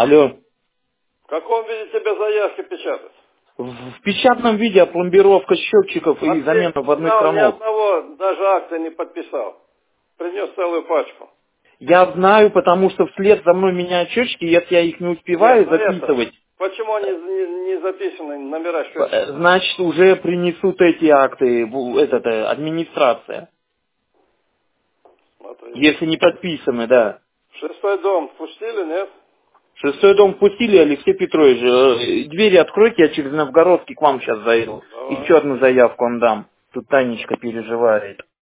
Алло. В каком виде тебе заявки печатать? В печатном виде опломбировка счетчиков и замена вводных Ни хромов. одного даже акта не подписал. Принес целую пачку. Я знаю, потому что вслед за мной меняют счетчики, если я их не успеваю Нет, ну это, записывать, почему не записаны номера счетчиков? значит уже принесут эти акты, администрация. Смотри. Если не подписаны, да. Шестой дом пустили, нет? Шестой дом впустили, Алексей Петрович. Двери откройте, я через Новгородский к вам сейчас зайду. Давай. Еще одну заявку вам дам. Тут Танечка переживает.